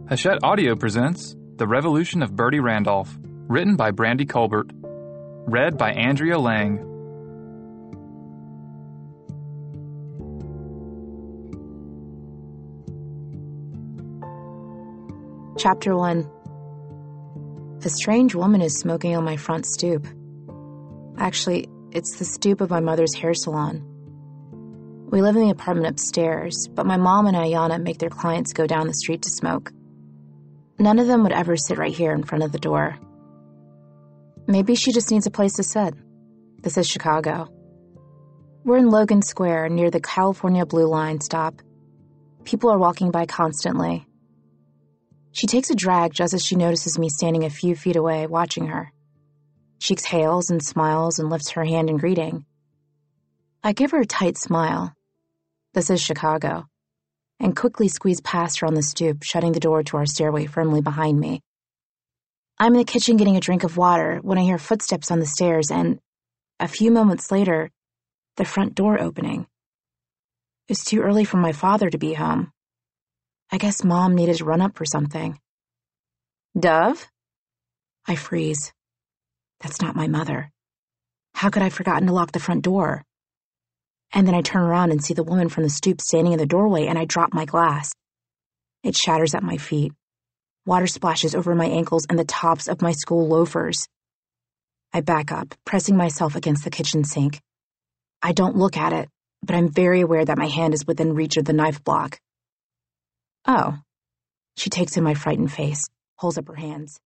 Hachette Audio presents The Revolution of Bertie Randolph, written by Brandy Colbert, read by Andrea Lang. Chapter 1. A strange woman is smoking on my front stoop. Actually, it's the stoop of my mother's hair salon. We live in the apartment upstairs, but my mom and Ayana make their clients go down the street to smoke. None of them would ever sit right here in front of the door. Maybe she just needs a place to sit. This is Chicago. We're in Logan Square near the California Blue Line stop. People are walking by constantly. She takes a drag just as she notices me standing a few feet away watching her. She exhales and smiles and lifts her hand in greeting. I give her a tight smile. This is Chicago. And quickly squeeze past her on the stoop, shutting the door to our stairway firmly behind me. I'm in the kitchen getting a drink of water when I hear footsteps on the stairs and, a few moments later, the front door opening. It's too early for my father to be home. I guess Mom needed to run up for something. Dove? I freeze. That's not my mother. How could I have forgotten to lock the front door? And then I turn around and see the woman from the stoop standing in the doorway, and I drop my glass. It shatters at my feet. Water splashes over my ankles and the tops of my school loafers. I back up, pressing myself against the kitchen sink. I don't look at it, but I'm very aware that my hand is within reach of the knife block. Oh. She takes in my frightened face, holds up her hands.